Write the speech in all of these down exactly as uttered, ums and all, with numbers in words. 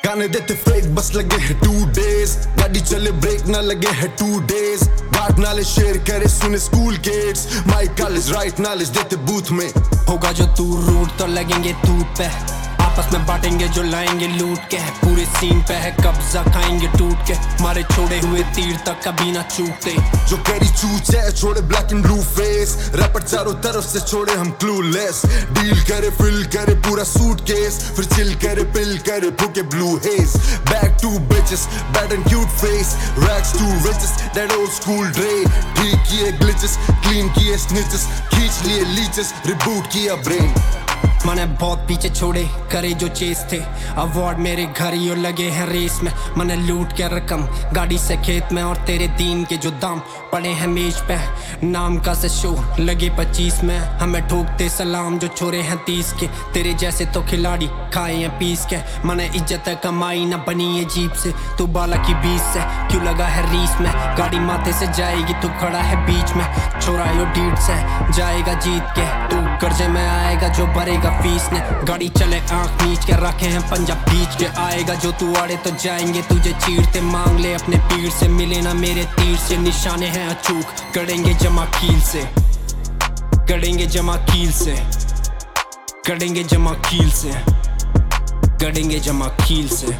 गाने देते फेक बस लगे है टू डेज, गाड़ी चले ब्रेक ना लगे है टू डेज, बात नाले शेयर करे सुने school kids, my college right knowledge देते बूथ में। होगा जो तू रूट तो लगेंगे तू पे, आपस में बांटेंगे जो लाएंगे लूट के, पूरे सीन पे है कब्जा खाएंगे टूट के, मारे छोड़े हुए तीर तक कभी ना चूकते। जो करी चूचे छोड़े black and blue face, rapper चारों तरफ से छोड़े हम क्लूलेस, डील करे फिल करे पूरा सूटकेस, फिर चिल करे पिल करे फूके blue haze, back to bitches bad and cute face, racks to riches that old school Dre, ठीक किए ग्लिचेस क्लीन किए स्निचेस, खींच लिए लीचेस रिबूट किया ब्रेन। मैंने बहुत पीछे छोड़े करे जो चेस थे, अवार्ड मेरे घर ही और लगे हैं रेस में, मैंने लूट के रकम गाड़ी से खेत में, और तेरे दीन के जो दाम पड़े हैं मेज पे, नाम का से शो लगे पच्चीस में, हमें ठोकते सलाम जो छोरे हैं तीस के, तेरे जैसे तो खिलाड़ी खाए हैं पीस के, मैंने इज्जत कमाई ना बनी है जीप से, तू बाला की बीस से क्यों लगा है रीस में, गाड़ी माथे से जाएगी तू खड़ा है बीच में, छोरा यो डीट से जाएगा जीत के, तू कर्जे में आएगा जो भरेगा फीस ने, गाड़ी चले आंख नीच के रखे हैं पंजाब बीच के, आएगा जो तू आड़े तो जाएंगे तुझे चीरते, मांग ले अपने पीर से मिले ना मेरे तीर से, निशाने हैं अचूक करेंगे जमा कील से, करेंगे जमा कील से, करेंगे जमा कील से, करेंगे जमा कील से।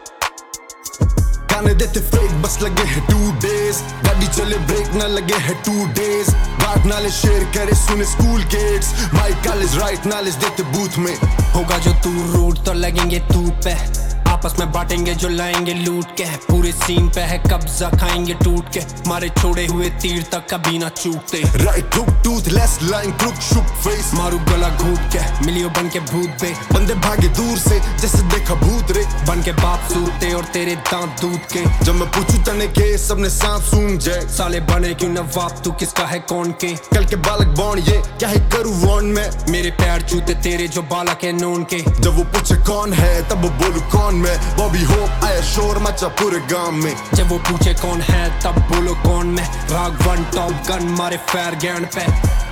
गाने देते फेक बस लगे है टू डेज, गाड़ी चले ब्रेक ना लगे है टू डेज, बात नाले शेयर करे सुने school kids, my college right knowledge देते बूथ में। होगा जो तू रूट तो लगेंगे तू पे, आपस में बांटेंगे जो लाएंगे लूट के, पूरे सीन पे है कब्जा खाएंगे टूट के, मारे छोड़े हुए तीर तक कभी ना चूकते। Right hook toothless line crook shook face, मारू गला घूट के मिलियो बन के भूत पे, बंदे भागे दूर से जैसे देखा भूत रे, बन के बाप सूते और तेरे दांत दूध के, जब मैं पूछूं तने के सबने सांप सूंघ जाए, साले बने क्यों नवाब तू किसका है कौन के, कल के बालक बॉन्ड ये क्या ही करूं वॉन्ड में, मेरे पैर जूते तेरे जो बालक है नोन के, जब वो पूछे कौन है तब वो बोलूं कौन मैं, बॉबी होप आया शोर मचा पूरे गांव में, जब वो पूछे कौन है तब बोलो कौन मैं, राग वन टॉप गन मारे फायर गैंड पे।